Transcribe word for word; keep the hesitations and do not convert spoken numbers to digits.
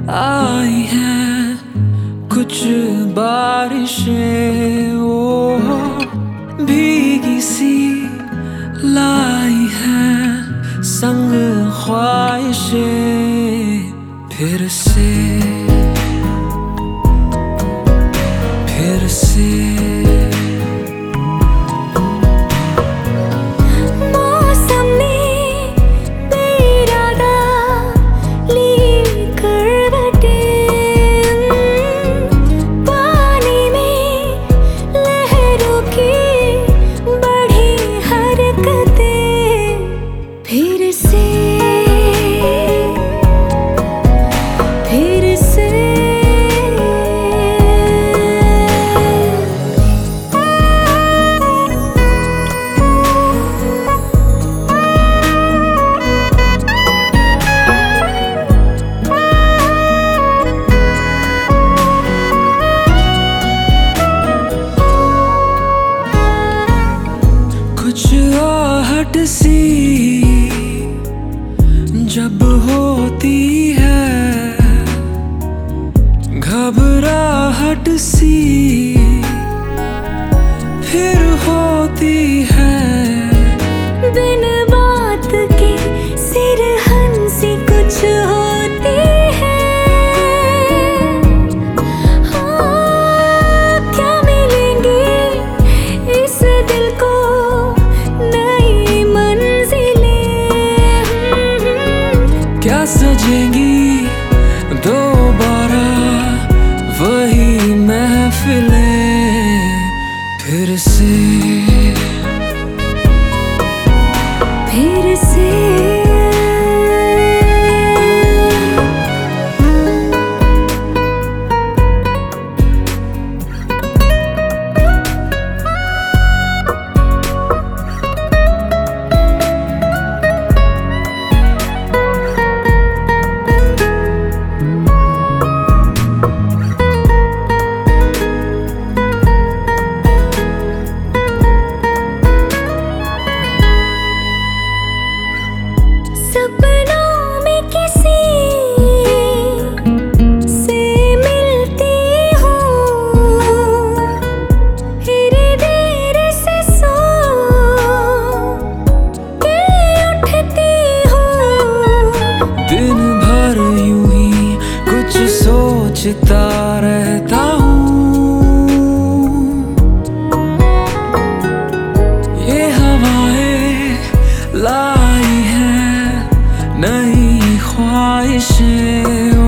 आई हैं कुछ बारिशें, ओ भीगी सी लाई हैं संग ख्वाहिशें। फिर से फिर से कुछ आहट सी जब होती है, घबराहट सी फिर होती है। बिन बात के सिरहन सी कुछ होती है। हाँ, क्या मिलेंगी इस दिल को क्या सजेंगी दोबारा वही महफिलें। फिर से फिर से सपनों में किसी से मिलती हूँ, फिर देर से सो के उठती हूँ। दिन भर यूं ही कुछ सोचता रहता हूँ। ये हवाएं लाई हैं नई ख्वाहिशें।